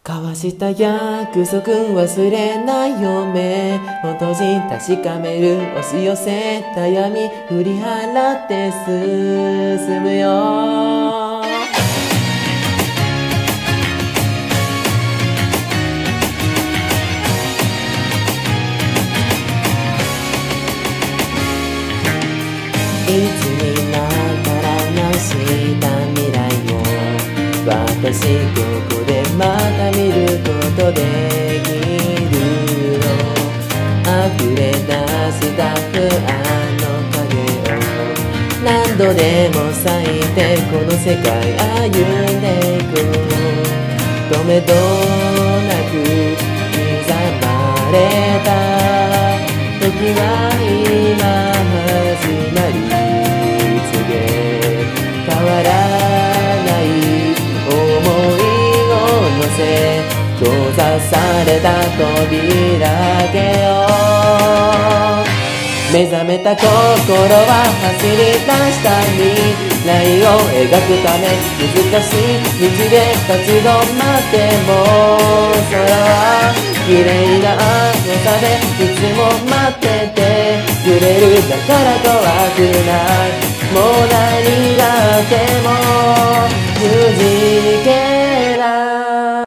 交わした約束忘れないよ目を閉じ確かめる押し寄せた闇振り払って進むよいつになったらなした未来を私ここでまた見ることできるの溢れ出した不安の影を何度でも咲いてこの世界歩んでいく止めどなく刻まれた時は今始まり告げ変わらない想いを乗せ閉ざされた扉開けよう目覚めた心は走り出した未来を描くため難しい道で立ち止まっても空は綺麗な朝でいつも待ってて揺れるだから怖くないもう何があってもくじけない